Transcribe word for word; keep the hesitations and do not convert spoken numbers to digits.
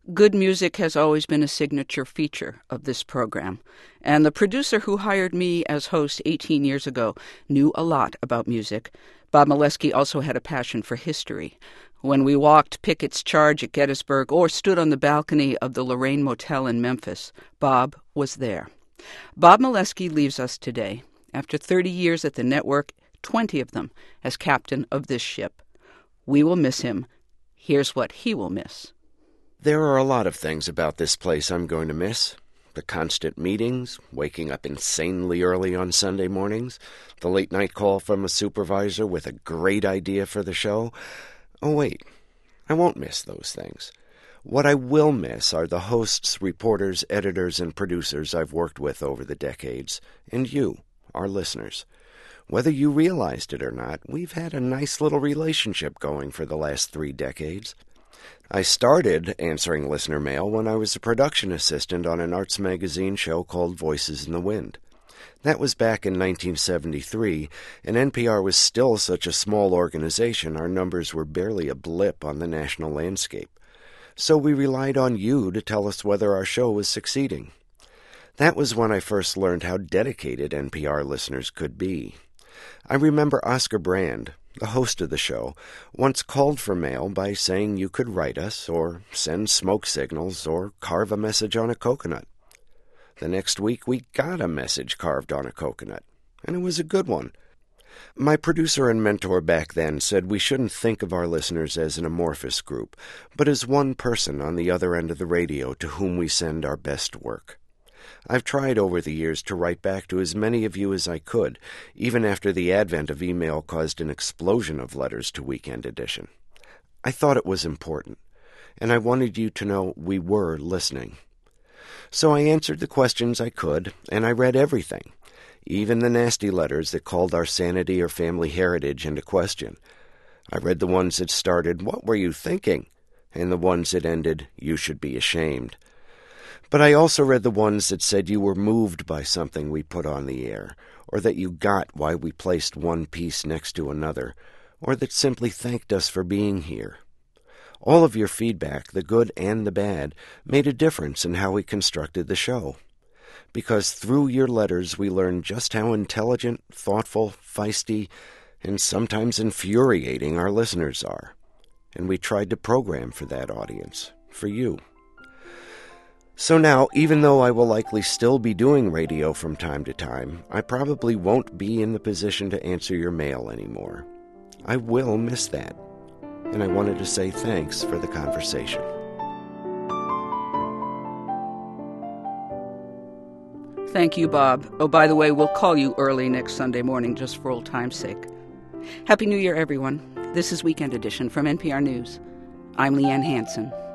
Good music has always been a signature feature of this program, and the producer who hired me as host eighteen years ago knew a lot about music. Bob Mileski also had a passion for history. When we walked Pickett's Charge at Gettysburg or stood on the balcony of the Lorraine Motel in Memphis, Bob was there. Bob Mileski leaves us today, after thirty years at the network, twenty of them as captain of this ship. We will miss him. Here's what he will miss. There are a lot of things about this place I'm going to miss. The constant meetings, waking up insanely early on Sunday mornings, the late-night call from a supervisor with a great idea for the show. Oh, wait, I won't miss those things. What I will miss are the hosts, reporters, editors, and producers I've worked with over the decades, and you, our listeners. Whether you realized it or not, we've had a nice little relationship going for the last three decades. I started answering listener mail when I was a production assistant on an arts magazine show called Voices in the Wind. That was back in nineteen seventy-three, and N P R was still such a small organization our numbers were barely a blip on the national landscape. So we relied on you to tell us whether our show was succeeding. That was when I first learned how dedicated N P R listeners could be. I remember Oscar Brand, the host of the show, once called for mail by saying you could write us, or send smoke signals, or carve a message on a coconut. The next week we got a message carved on a coconut, and it was a good one. My producer and mentor back then said we shouldn't think of our listeners as an amorphous group, but as one person on the other end of the radio to whom we send our best work. I've tried over the years to write back to as many of you as I could, even after the advent of email caused an explosion of letters to Weekend Edition. I thought it was important, and I wanted you to know we were listening. So I answered the questions I could, and I read everything, even the nasty letters that called our sanity or family heritage into question. I read the ones that started, "What were you thinking?" and the ones that ended, "You should be ashamed." But I also read the ones that said you were moved by something we put on the air, or that you got why we placed one piece next to another, or that simply thanked us for being here. All of your feedback, the good and the bad, made a difference in how we constructed the show. Because through your letters we learned just how intelligent, thoughtful, feisty, and sometimes infuriating our listeners are. And we tried to program for that audience, for you. So now, even though I will likely still be doing radio from time to time, I probably won't be in the position to answer your mail anymore. I will miss that, and I wanted to say thanks for the conversation. Thank you, Bob. Oh, by the way, we'll call you early next Sunday morning just for old time's sake. Happy New Year, everyone. This is Weekend Edition from N P R News. I'm Leanne Hansen.